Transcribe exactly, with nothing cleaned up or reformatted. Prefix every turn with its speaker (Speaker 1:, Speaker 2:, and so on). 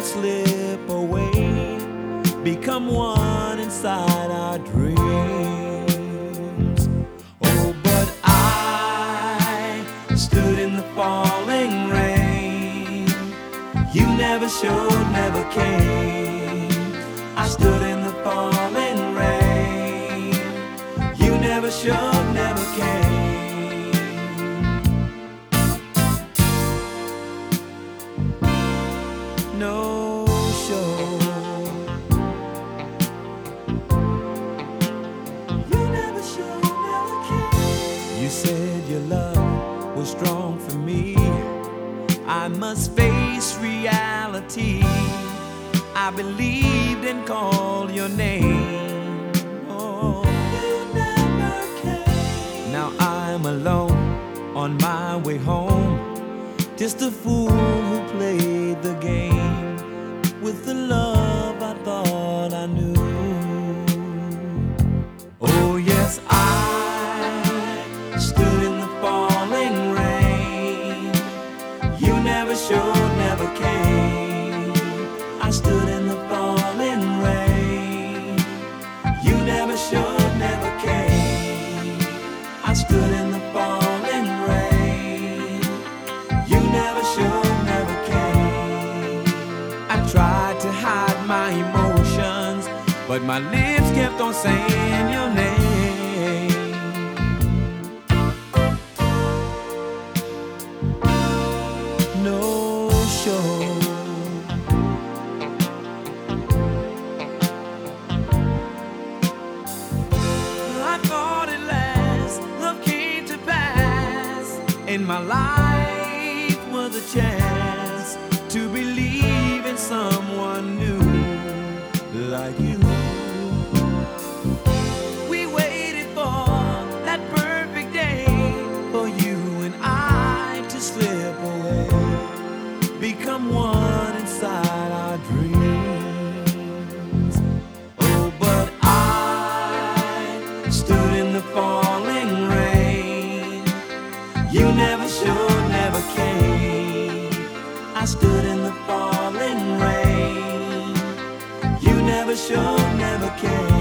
Speaker 1: slip away, become one inside our dreams. Oh, but I stood in the falling rain. You never showed, never came. I stood in the falling rain. You never showed, never came. No show. You never showed, never came. You said your love was strong for me. I must face reality. I believed and called your name. Oh, you never came. Now I'm alone on my way home, just a fool who played the game with the love I thought I knew. Oh yes, I stood in the falling rain. You never showed, never came. I stood in the falling rain. You never showed, never came. I stood in the falling rain. You never showed, never came. I tried to hide my emotions, but my lips kept on saying your name. No show. I thought at last love came to pass, and my life was a chance to believe in someone new like you. We waited for that perfect day for you and I to slip away, become one inside our dreams. Oh, but I stood in the falling rain. You never showed, never came. I stood in the falling rain. You never showed, never came.